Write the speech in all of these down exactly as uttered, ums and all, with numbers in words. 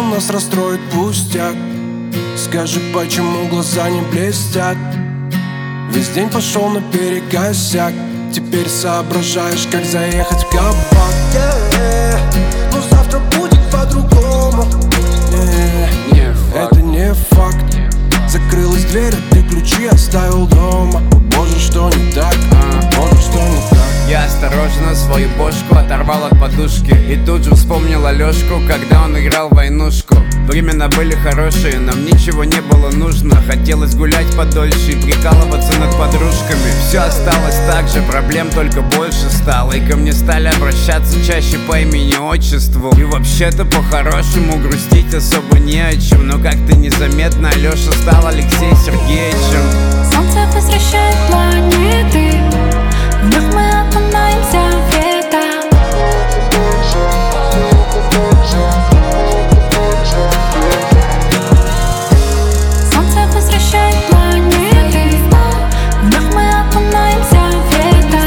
нас расстроит пустяк. Скажи, почему глаза не блестят? Весь день пошел наперекосяк. Теперь соображаешь, как заехать в кабак. yeah. Но завтра будет по-другому. yeah. Не факт. Это не факт. Закрылась дверь, а ты ключи оставил дома. О боже, что не так? О боже, что не так? Я осторожно свою бошку оторвал от подушки и тут же вспомнил Алёшку, когда он играл в войнушку. Времена были хорошие, нам ничего не было нужно. Хотелось гулять подольше и прикалываться над подружками. Все осталось так же, проблем только больше стало. И ко мне стали обращаться чаще по имени-отчеству. И вообще-то по-хорошему грустить особо не о чем. Но как-то незаметно Алёша стал Алексеем Сергеевичем. Солнце возвращает планеты, вновь мы окунаемся в лето. Солнце возвращает планеты, вновь мы окунаемся в лето.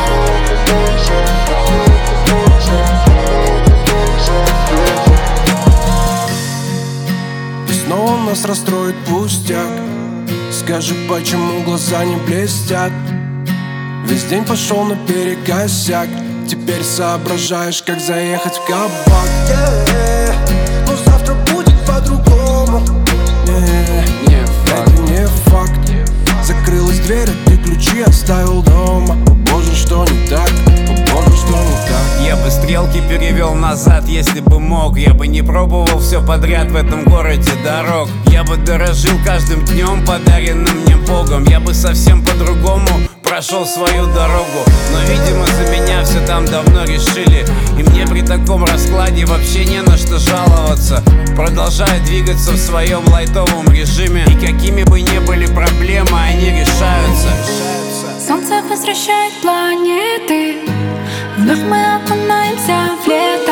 И снова нас расстроит пустяк. Скажи, почему глаза не блестят? Весь день пошел наперекосяк. Теперь соображаешь, как заехать в кабак. yeah. Но завтра будет по-другому. yeah. Не факт. Это не факт. Закрылась дверь, а ты ключи оставил дома. О боже, что не так? О боже, что не так? Я бы стрелки перевел назад, если бы мог. Я бы не пробовал все подряд в этом городе дорог. Я бы дорожил каждым днем, подаренным мне Богом. Я бы совсем по-другому прошел свою дорогу. Но, видимо, за меня все там давно решили. И мне при таком раскладе вообще не на что жаловаться. Продолжаю двигаться в своем лайтовом режиме. И какими бы ни были проблемы, они решаются. Солнце возвращает планеты, вновь мы окунаемся в лето.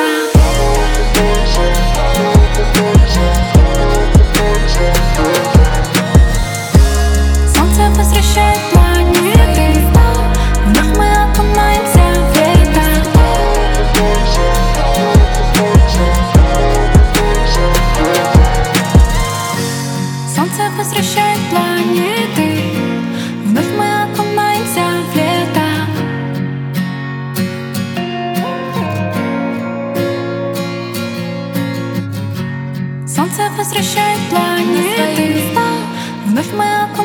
Солнце возвращает планеты, вновь мы окунаемся в лето. Солнце возвращает планеты, вновь мы окунаемся в лето. Солнце возвращает планеты, вновь мы окунаемся.